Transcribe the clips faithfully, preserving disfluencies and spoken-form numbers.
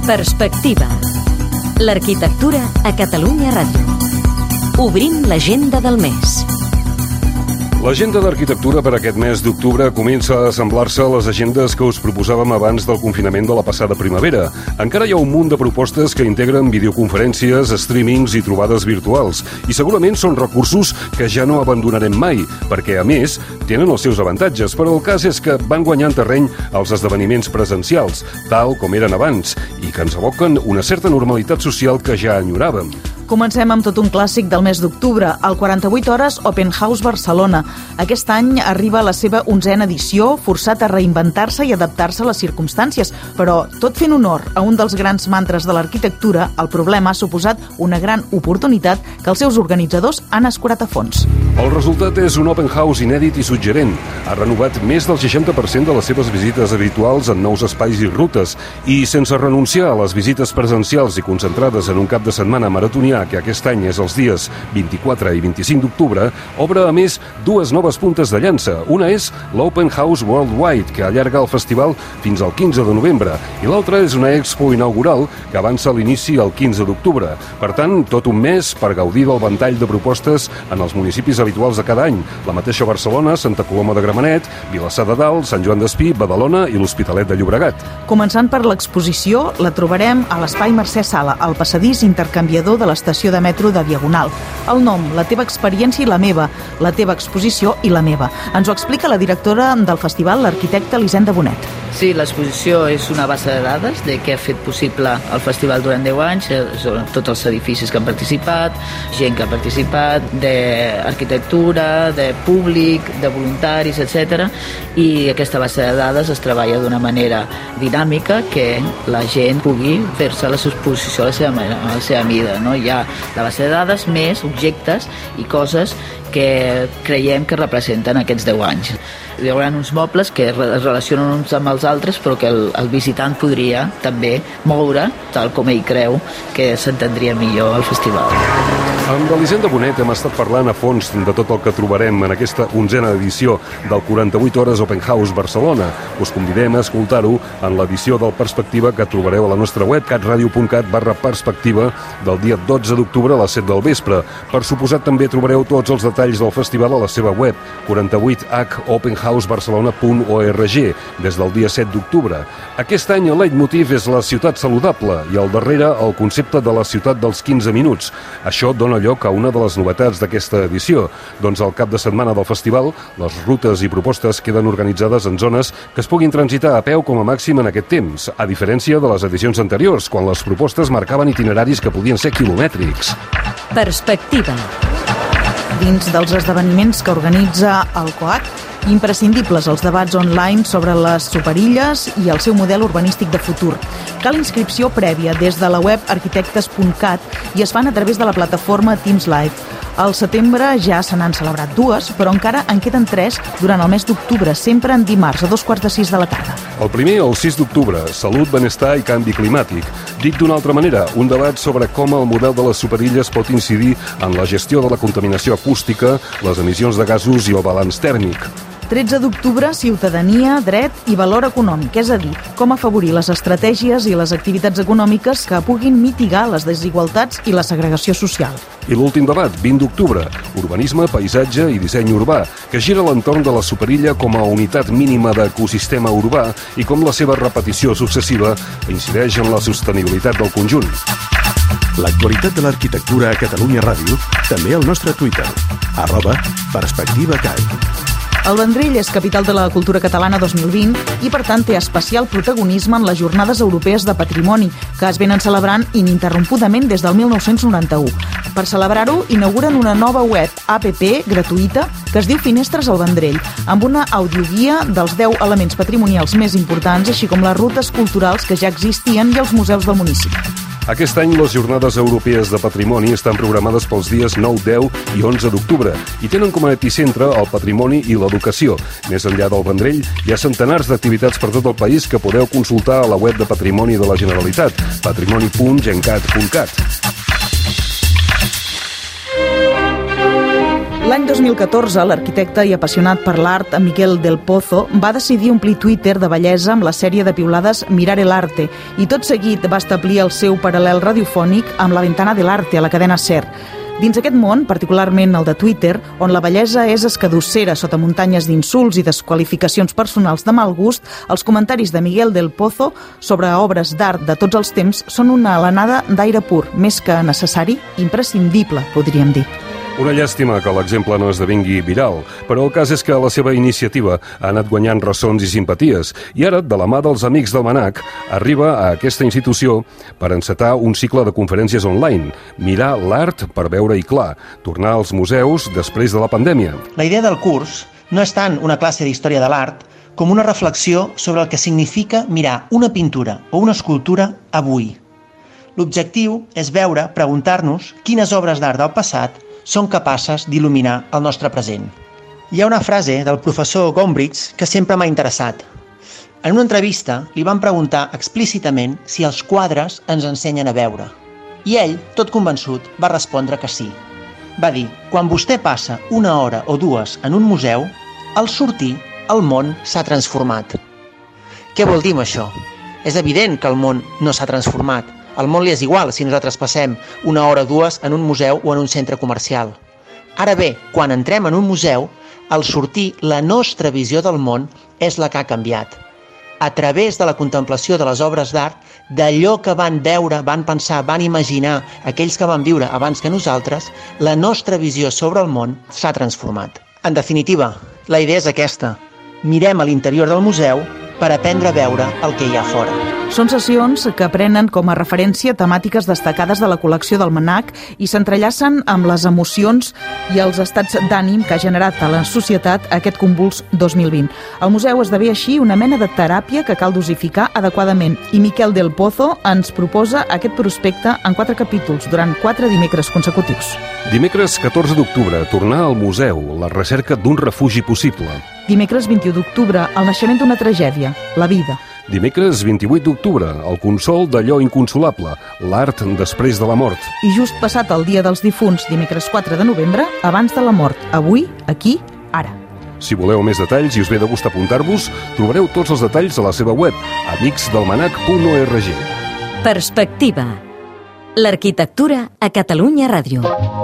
Perspectiva. L'arquitectura a Catalunya Ràdio. Obrim l'agenda del mes. L'agenda d'arquitectura per aquest mes d'octubre comença a assemblar-se a les agendes que us proposàvem abans del confinament de la passada primavera. Encara hi ha un munt de propostes que integren videoconferències, streamings i trobades virtuals. I segurament són recursos que ja no abandonarem mai, perquè, a més, tenen els seus avantatges, però el cas és que van guanyant terreny els esdeveniments presencials, tal com eren abans, i que ens evoquen una certa normalitat social que ja enyoràvem. Comencem amb tot un clàssic del mes d'octubre, el quaranta-vuit hores Open House Barcelona. Aquest any arriba a la seva onzena edició, forçat a reinventar-se i adaptar-se a les circumstàncies, però tot fent honor a un dels grans mantres de l'arquitectura, el problema ha suposat una gran oportunitat que els seus organitzadors han escurat a fons. El resultat és un open house inèdit i suggerent. Ha renovat més del seixanta per cent de les seves visites habituals en nous espais i rutes, i sense renunciar a les visites presencials i concentrades en un cap de setmana maratonià que aquest any és els dies vint-i-quatre i vint-i-cinc d'octubre, obre a més dues noves puntes de llança. Una és l'Open House Worldwide, que allarga el festival fins al quinze de novembre, i l'altra és una expo inaugural que avança l'inici el quinze d'octubre. Per tant, tot un mes per gaudir del ventall de propostes en els municipis habituals de cada any. La mateixa Barcelona, Santa Coloma de Gramenet, Vilassar de Dalt, Sant Joan d'Espí, Badalona i l'Hospitalet de Llobregat. Començant per l'exposició, la trobarem a l'Espai Mercè Sala, al passadís intercanviador de l'estació estació de metro de Diagonal. El nom, la teva experiència i la meva, la teva exposició i la meva. Ens ho explica la directora del festival, l'arquitecta Elisenda Bonet. Sí, l'exposició és una base de dades de què ha fet possible el festival durant deu anys, són tots els edificis que han participat, gent que ha participat, d'arquitectura, de públic, de voluntaris, etcètera. I aquesta base de dades es treballa d'una manera dinàmica que la gent pugui fer-se l'exposició a la seva, a la seva mida. No? Hi ha la base de dades més objectes i coses que creiem que representen aquests deu anys. Hi haurà uns mobles que es relacionen uns amb els altres, però que el, el visitant podria també moure, tal com ell creu que s'entendria millor el festival. Amb Elisenda Bonet hem estat parlant a fons de tot el que trobarem en aquesta onzena edició del quaranta-vuit hores Open House Barcelona. Us convidem a escoltar-ho en l'edició del Perspectiva que trobareu a la nostra web catradio.cat barra perspectiva del dia dotze d'octubre a les set del vespre. Per suposat també trobareu tots els detalls del festival a la seva web quaranta-vuit h open house barcelona punt org des del dia set d'octubre. Aquest any el leitmotiv és la ciutat saludable i al darrere el concepte de la ciutat dels quinze minuts. Això dona lloc a una de les novetats d'aquesta edició. Doncs al cap de setmana del festival, les rutes i propostes queden organitzades en zones que es puguin transitar a peu com a màxim en aquest temps, a diferència de les edicions anteriors, quan les propostes marcaven itineraris que podien ser quilomètrics. Perspectiva. Dins dels esdeveniments que organitza el COAC, imprescindibles els debats online sobre les superilles i el seu model urbanístic de futur. Cal inscripció prèvia des de la web arquitectes punt cat i es fan a través de la plataforma Teams Live. Al setembre ja se n'han celebrat dues, però encara en queden tres durant el mes d'octubre, sempre en dimarts a dos quarts de sis de la tarda. El primer, el sis d'octubre, salut, benestar i canvi climàtic. Dit d'una altra manera, un debat sobre com el model de les superilles pot incidir en la gestió de la contaminació acústica, les emissions de gasos i el balanç tèrmic. tretze d'octubre, ciutadania, dret i valor econòmic, és a dir, com afavorir les estratègies i les activitats econòmiques que puguin mitigar les desigualtats i la segregació social. I l'últim debat, vint d'octubre, urbanisme, paisatge i disseny urbà, que gira l'entorn de la superilla com a unitat mínima d'ecosistema urbà i com la seva repetició successiva incideix en la sostenibilitat del conjunt. L'actualitat de l'arquitectura a Catalunya Ràdio, també al nostre Twitter, arroba perspectivacat. El Vendrell és capital de la cultura catalana dos mil vint i, per tant, té especial protagonisme en les Jornades Europees de Patrimoni, que es venen celebrant ininterrompudament des del mil nou-cents noranta-u. Per celebrar-ho, inauguren una nova web app gratuïta que es diu Finestres al Vendrell, amb una audioguia dels deu elements patrimonials més importants, així com les rutes culturals que ja existien i els museus del municipi. Aquest any les Jornades Europees de Patrimoni estan programades pels dies nou, deu i onze d'octubre i tenen com a epicentre el patrimoni i l'educació. Més enllà del Vendrell, hi ha centenars d'activitats per tot el país que podeu consultar a la web de Patrimoni de la Generalitat, patrimoni punt gencat punt cat. L'any dos mil catorze, l'arquitecte i apassionat per l'art Miguel del Pozo va decidir omplir Twitter de bellesa amb la sèrie de piulades Mirar el Arte i tot seguit va establir el seu paral·lel radiofònic amb La Ventana del Arte a la cadena SER. Dins aquest món, particularment el de Twitter, on la bellesa és escadossera sota muntanyes d'insults i desqualificacions personals de mal gust, els comentaris de Miguel del Pozo sobre obres d'art de tots els temps són una alenada d'aire pur, més que necessari, imprescindible, podríem dir. Una llàstima que l'exemple no esdevingui viral, però el cas és que la seva iniciativa ha anat guanyant ressons i simpaties i ara, de la mà dels amics del MNAC, arriba a aquesta institució per encetar un cicle de conferències online, mirar l'art per veure-hi clar, tornar als museus després de la pandèmia. La idea del curs no és tant una classe d'història de l'art com una reflexió sobre el que significa mirar una pintura o una escultura avui. L'objectiu és veure, preguntar-nos quines obres d'art del passat són capaces d'il·luminar el nostre present. Hi ha una frase del professor Gombrich que sempre m'ha interessat. En una entrevista li van preguntar explícitament si els quadres ens ensenyen a veure. I ell, tot convençut, va respondre que sí. Va dir, quan vostè passa una hora o dues en un museu, al sortir, el món s'ha transformat. Què vol dir amb això? És evident que el món no s'ha transformat. Al món li és igual si nosaltres passem una hora o dues en un museu o en un centre comercial. Ara bé, quan entrem en un museu, al sortir, la nostra visió del món és la que ha canviat. A través de la contemplació de les obres d'art, d'allò que van veure, van pensar, van imaginar aquells que van viure abans que nosaltres, la nostra visió sobre el món s'ha transformat. En definitiva, la idea és aquesta. Mirem a l'interior del museu per aprendre a veure el que hi ha fora. Són sessions que prenen com a referència temàtiques destacades de la col·lecció del MNAC i s'entrellacen amb les emocions i els estats d'ànim que ha generat a la societat aquest convuls dos mil vint. El museu esdevé així una mena de teràpia que cal dosificar adequadament i Miquel del Pozo ens proposa aquest prospecte en quatre capítols durant quatre dimecres consecutius. Dimecres catorze d'octubre, tornar al museu, la recerca d'un refugi possible. Dimecres vint-i-u d'octubre, el naixement d'una tragèdia, la vida. Dimecres vint-i-vuit d'octubre, el consol d'allò inconsolable, l'art després de la mort. I just passat el dia dels difunts, dimecres quatre de novembre, abans de la mort, avui, aquí, ara. Si voleu més detalls i us ve de gust apuntar-vos, trobareu tots els detalls a la seva web, amics del manac punt org. Perspectiva. L'arquitectura a Catalunya Ràdio.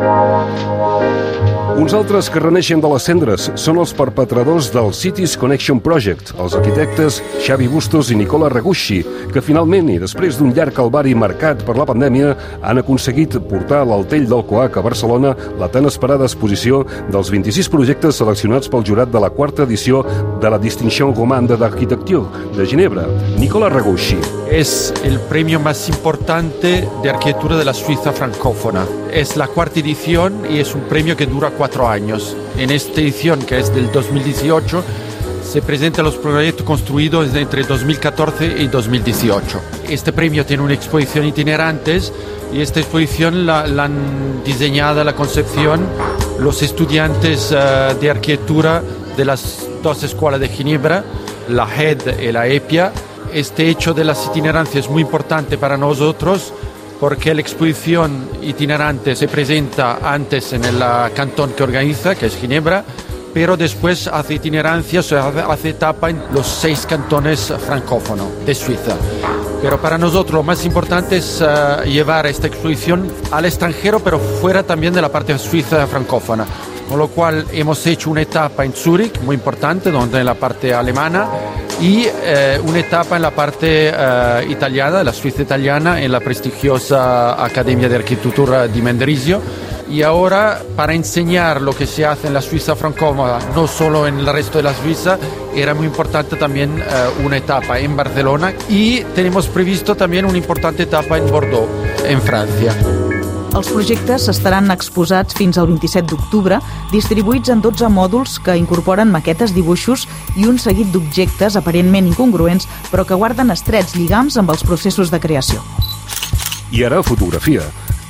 Uns altres que reneixen de les cendres són els perpetradors del Cities Connection Project, els arquitectes Xavi Bustos i Nicola Ragucci, que finalment, i després d'un llarg calvari marcat per la pandèmia, han aconseguit portar a l'Altell del Coac a Barcelona la tan esperada exposició dels vint-i-sis projectes seleccionats pel jurat de la quarta edició de la Distinción Romande d'Arquitecture de Ginebra. Nicola Ragucci. Es el premio más importante de arquitectura de la Suiza francófona. Es la cuarta edición y es un premio que dura cuatro años. En esta edición, que es del dos mil dieciocho, se presentan los proyectos construidos entre dos mil catorce y dos mil dieciocho. Este premio tiene una exposición itinerantes y esta exposición la, la han diseñado, la concepción, los estudiantes uh, de arquitectura de las dos escuelas de Ginebra, la H E D y la E P I A. Este hecho de las itinerancias es muy importante para nosotros porque la exposición itinerante se presenta antes en el cantón que organiza, que es Ginebra, pero después hace itinerancias, hace etapa en los seis cantones francófonos de Suiza. Pero para nosotros lo más importante es uh, llevar esta exposición al extranjero, pero fuera también de la parte suiza francófona. Con lo cual hemos hecho una etapa en Zúrich, muy importante, donde en la parte alemana, y eh, una etapa en la parte eh, italiana, la Suiza italiana, en la prestigiosa Academia de Arquitectura di Mendrisio. Y ahora, para enseñar lo que se hace en la Suiza francófona, no solo en el resto de la Suiza, era muy importante también eh, una etapa en Barcelona, y tenemos previsto también una importante etapa en Bordeaux, en Francia. Els projectes estaran exposats fins al vint-i-set d'octubre, distribuïts en dotze mòduls que incorporen maquetes, dibuixos i un seguit d'objectes aparentment incongruents, però que guarden estrets lligams amb els processos de creació. I ara fotografia.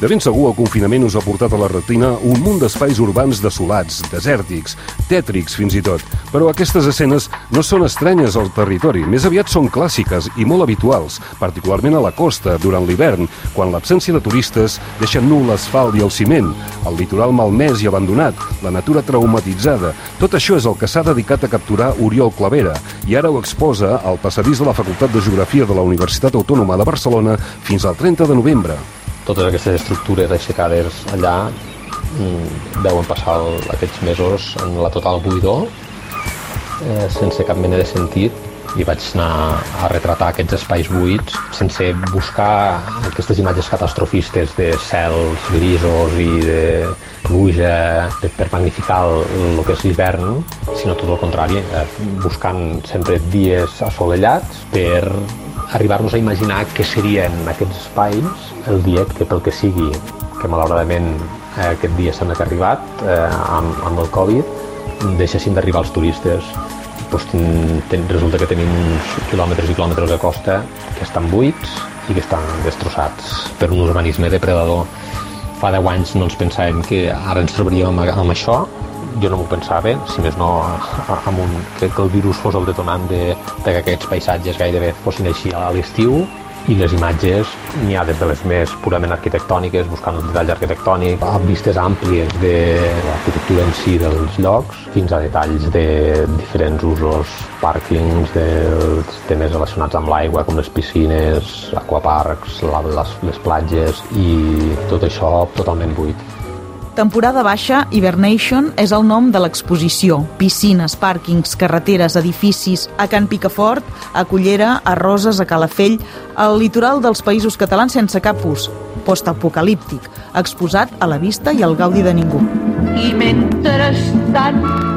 De ben segur el confinament us ha portat a la retina un munt d'espais urbans desolats, desèrtics, tètrics fins i tot. Però aquestes escenes no són estranyes al territori, més aviat són clàssiques i molt habituals, particularment a la costa, durant l'hivern, quan l'absència de turistes deixa nu l'asfalt i el ciment, el litoral malmès i abandonat, la natura traumatitzada. Tot això és el que s'ha dedicat a capturar Oriol Clavera i ara ho exposa al passadís de la Facultat de Geografia de la Universitat Autònoma de Barcelona fins al trenta de novembre. Totes aquestes estructures aixecades allà mm, deuen passar el, aquests mesos en la total buidor, eh, sense cap mena de sentit, i vaig anar a retratar aquests espais buits sense buscar aquestes imatges catastrofistes de cels grisos i de pluja per magnificar el, el que és l'hivern, sinó tot el contrari, eh, buscant sempre dies assolellats per arribar-nos a imaginar què serien aquests espais el dia que, pel que sigui, que malauradament eh, aquest dia s'han arribat eh, amb, amb el Covid, deixessin d'arribar els turistes. Pues, ten, ten, resulta que tenim uns quilòmetres i quilòmetres de costa que estan buits i que estan destrossats per un urbanisme depredador. Fa deu anys no ens pensàvem que ara ens trobaríem amb, amb això. Jo no m'ho pensava, si més no, amb un, que, que el virus fos el detonant de, de que aquests paisatges gairebé fossin així a l'estiu. I les imatges n'hi ha des de les més purament arquitectòniques, buscant el detall arquitectònic, amb vistes àmplies de l'arquitectura en si dels llocs, fins a detalls de diferents usos, pàrquings, dels temes relacionats amb l'aigua, com les piscines, aquaparcs, la, les, les platges, i tot això totalment buit. Temporada baixa, Hibernation, és el nom de l'exposició. Piscines, pàrquings, carreteres, edificis, a Can Picafort, a Cullera, a Roses, a Calafell, al litoral dels Països Catalans sense cap ús, postapocalíptic, exposat a la vista i al gaudi de ningú. I mentrestant,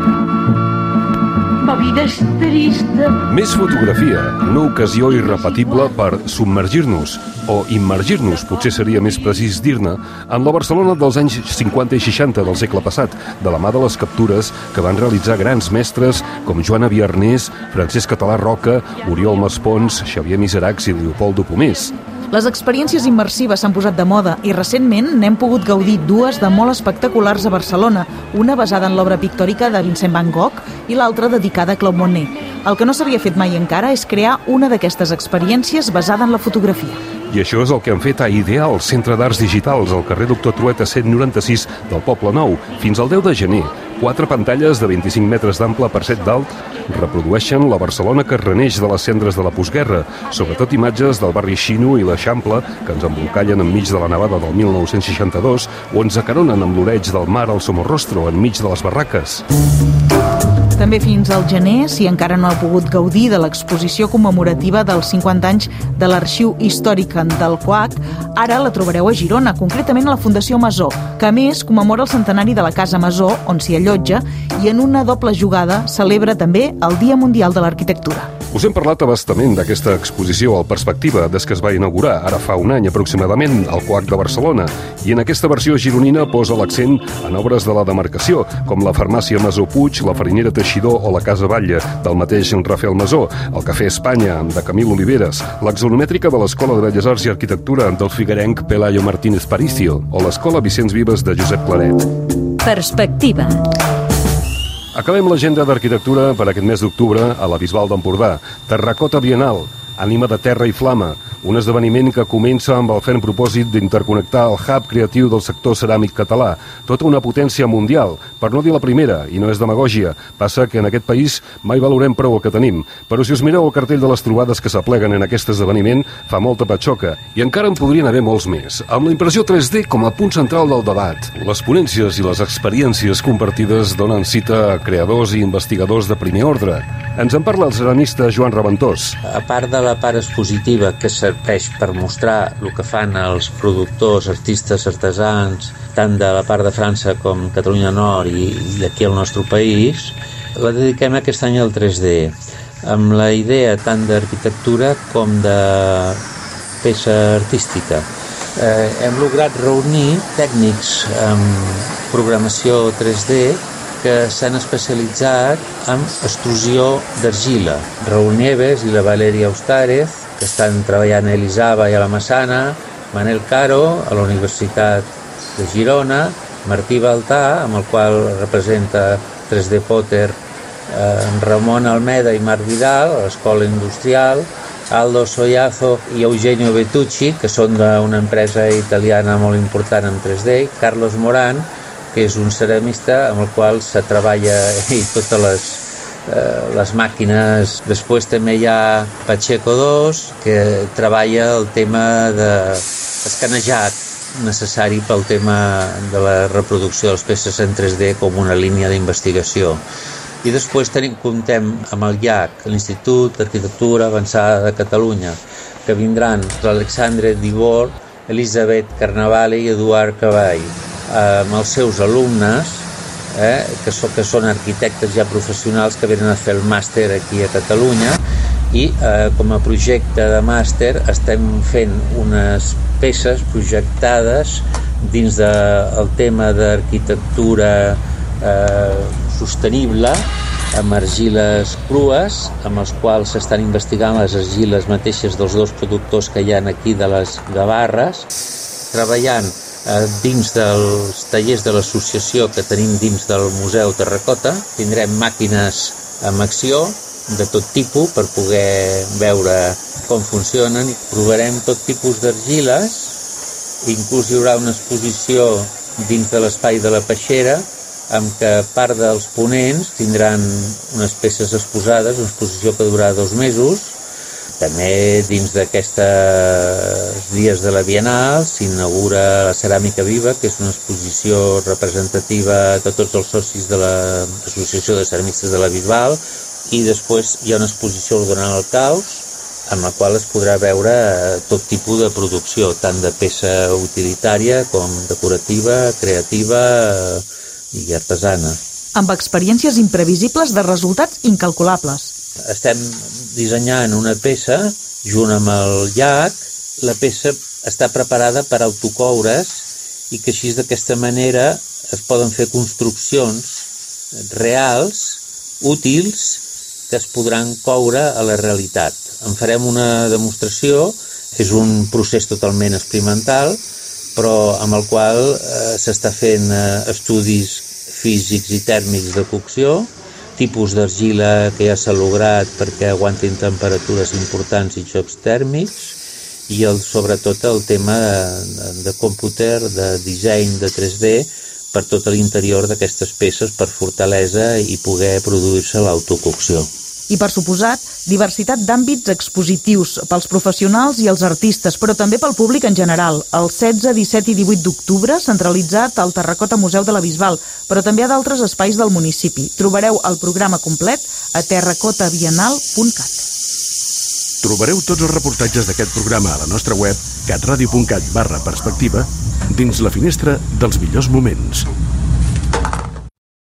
ma vida és trista. Més fotografia, una ocasió irrepetible per submergir-nos, o immergir-nos, potser seria més precís dir-ne, en la Barcelona dels anys cinquanta i seixanta del segle passat, de la mà de les captures que van realitzar grans mestres com Joana Viarnés, Francesc Català Roca, Oriol Maspons, Xavier Miseracs i Leopoldo Pomés. Les experiències immersives s'han posat de moda i recentment n'hem pogut gaudir dues de molt espectaculars a Barcelona, una basada en l'obra pictòrica de Vincent van Gogh i l'altra dedicada a Claude Monet. El que no s'havia fet mai encara és crear una d'aquestes experiències basada en la fotografia. I això és el que han fet a Ideal, Centre d'Arts Digitals, al carrer Doctor Trueta cent noranta-sis del Poble Nou, fins al deu de gener. Quatre pantalles de vint-i-cinc metres d'ample per set d'alt reprodueixen la Barcelona que reneix de les cendres de la postguerra, sobretot imatges del barri Xino i l'Eixample, que ens embolcallen enmig de la nevada del mil nou-cents seixanta-dos, o ens acaronen amb l'oreig del mar al Somorrostro, enmig de les barraques. També fins al gener, si encara no ha pogut gaudir de l'exposició commemorativa dels cinquanta anys de l'Arxiu Històric del C U A C, ara la trobareu a Girona, concretament a la Fundació Masó, que a més commemora el centenari de la Casa Masó, on s'hi allotja, i en una doble jugada celebra també el Dia Mundial de l'Arquitectura. Us hem parlat abastament d'aquesta exposició al Perspectiva des que es va inaugurar, ara fa un any aproximadament, al C U A C de Barcelona, i en aquesta versió gironina posa l'accent en obres de la demarcació, com la farmàcia Masó Puig, la farinera Teixidor o la Casa Batlle, del mateix Rafael Masó, el Cafè Espanya, de Camil Oliveres, l'exonomètrica de l'Escola de Belles Arts i Arquitectura del figuerenc Pelayo Martínez Paricio, o l'Escola Vicenç Vives de Josep Claret. Perspectiva. Acabem l'agenda d'arquitectura per aquest mes d'octubre a la Bisbal d'Empordà. Terracota Bienal, Ànima de Terra i Flama, un esdeveniment que comença amb el ferm propòsit d'interconnectar el hub creatiu del sector ceràmic català, tota una potència mundial, per no dir la primera, i no és demagògia. Passa que en aquest país mai valorem prou el que tenim, però si us mireu el cartell de les trobades que s'apleguen en aquest esdeveniment, fa molta patxoca, i encara en podrien haver molts més, amb la impressió tres D com a punt central del debat. Les ponències i les experiències compartides donen cita a creadors i investigadors de primer ordre. Ens en parla el ceramista Joan Raventós. A part de la part expositiva que serveix per mostrar el que fan els productors, artistes, artesans, tant de la part de França com Catalunya Nord i, i aquí al nostre país, la dediquem aquest any al tres D, amb la idea tant d'arquitectura com de peça artística. Eh, hem lograt reunir tècnics amb programació tres D que s'han especialitzat en extrusió d'argila. Raúl Nieves i la Valeria Ustares, que estan treballant a Elisava i a la Massana, Manel Caro, a la Universitat de Girona, Martí Baltà, amb el qual representa tres D Potter, eh, Ramon Almeda i Marc Vidal, a l'Escola Industrial, Aldo Soyazo i Eugenio Betucci, que són d'una empresa italiana molt important en tres D, Carlos Moran, que és un ceramista amb el qual se treballa i totes les, eh, les màquines. Després també hi ha Pacheco dos, que treballa el tema de escanejat necessari pel tema de la reproducció de les peces en tres D com una línia d'investigació. I després tenim, comptem amb el I A C, l'Institut d'Arquitectura Avançada de Catalunya, que vindran l'Alexandre Dibor, Elisabet Carnavale i Eduard Cavall, amb els seus alumnes, eh, que, so, que són arquitectes ja professionals que venen a fer el màster aquí a Catalunya, i eh, com a projecte de màster estem fent unes peces projectades dins del tema d'arquitectura eh, sostenible, amb argiles crues, amb els quals s'estan investigant les argiles mateixes dels dos productors que hi ha aquí de les Gavarres, treballant eh, dins dels tallers de l'associació que tenim dins del Museu Terracota. Tindrem màquines amb acció de tot tipus per poder veure com funcionen, i provarem tot tipus d'argiles. Inclús hi haurà una exposició dins de l'espai de la Peixera, amb què part dels ponents tindran unes peces exposades, una exposició que durarà dos mesos. També dins d'aquests dies de la Bienal s'inaugura la Ceràmica Viva, que és una exposició representativa de tots els socis de l'Associació de Ceramistes de la Bisbal, i després hi ha una exposició ordenant el caos, amb la qual es podrà veure tot tipus de producció, tant de peça utilitària com decorativa, creativa i artesana. Amb experiències imprevisibles de resultats incalculables. Estem dissenyant una peça junt amb el I A C. La peça està preparada per autocoure's i que així d'aquesta manera es poden fer construccions reals, útils, que es podran coure a la realitat. En farem una demostració, és un procés totalment experimental, però amb el qual eh, s'està fent eh, estudis físics i tèrmics de cocció, tipus d'argila que ja s'ha lograt perquè aguantin temperatures importants i xocs tèrmics, i el, sobretot el tema de, de còmputer, de disseny de tres D per tot l'interior d'aquestes peces per fortalesa i poder produir-se l'autococció. I, per suposat, diversitat d'àmbits expositius pels professionals i els artistes, però també pel públic en general. El setze, disset i divuit d'octubre, centralitzat al Terracota Museu de la Bisbal, però també a d'altres espais del municipi. Trobareu el programa complet a terracota bienal punt cat. Trobareu tots els reportatges d'aquest programa a la nostra web catradio punt cat barra perspectiva dins la finestra dels millors moments.